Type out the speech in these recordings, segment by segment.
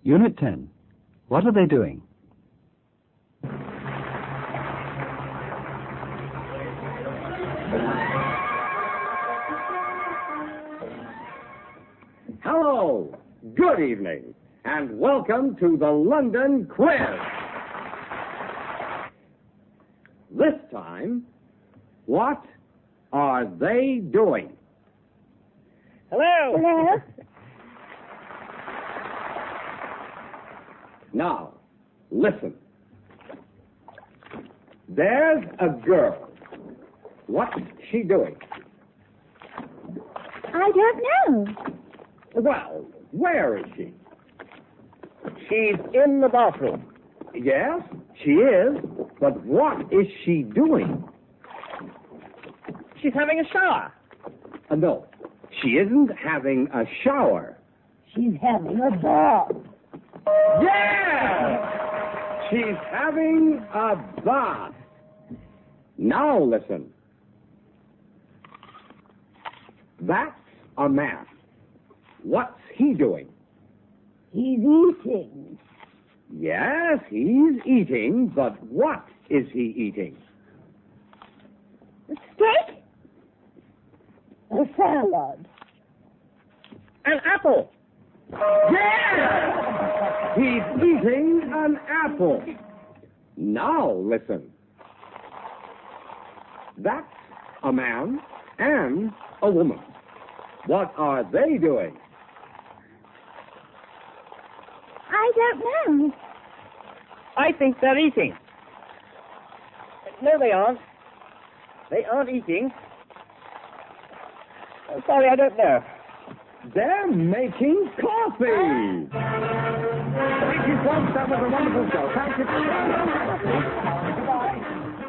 Unit 10. What are they doing? Hello, good evening, and welcome to the London Quiz. This time, what are they doing? Hello. Hello? Now, listen. There's a girl. What's she doing? I don't know. Well, where is she? She's in the bathroom. Yes, she is, but what is she doing? She's having a shower. No, she isn't having a shower. She's having a bath. Yeah! She's having a bath. Now listen. That's a man. What's he doing? He's eating. Yes, he's eating, but what is he eating? A steak? A salad. An apple. Yeah! He's eating an apple. Now listen. That's a man and a woman. What are they doing? I don't know. I think they're eating. No, they aren't. They aren't eating. Oh, sorry, I don't know. They're making coffee. Thank you, folks. That was a wonderful show. Thank you. Goodbye.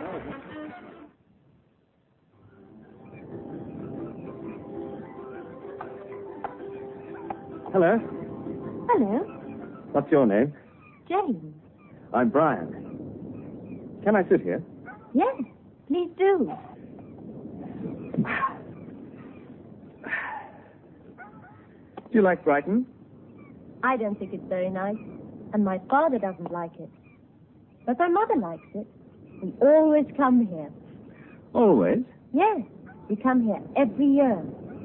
Hello. Hello? What's your name? Jane. I'm Brian. Can I sit here? Yes, please do. Do you like Brighton? I don't think it's very nice, and my father doesn't like it. But my mother likes it. We always come here. Always. Yes, we come here every year.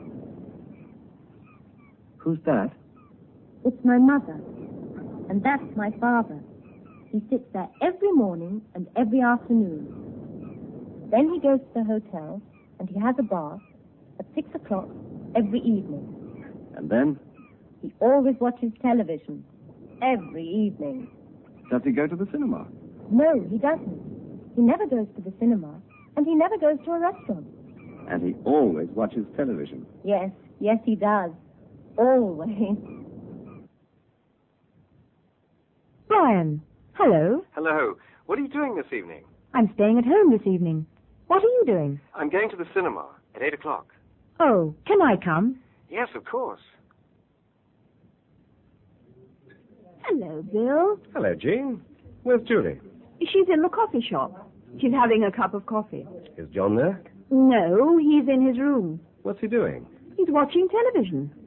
Who's that? It's my mother, and that's my father. He sits there every morning and every afternoon. Then he goes to the hotel, and he has a bath at 6 o'clock every evening. And then? He always watches television every evening. Does he go to the cinema? No, he doesn't. He never goes to the cinema, and he never goes to a restaurant. And he always watches television. Yes, he does. Always. Brian, hello. Hello. What are you doing this evening? I'm staying at home this evening. What are you doing? I'm going to the cinema at 8 o'clock. Oh, can I come? Yes, of course. Hello, Bill. Hello, Jean. Where's Julie? She's in the coffee shop. She's having a cup of coffee. Is John there? No, he's in his room. What's he doing? He's watching television.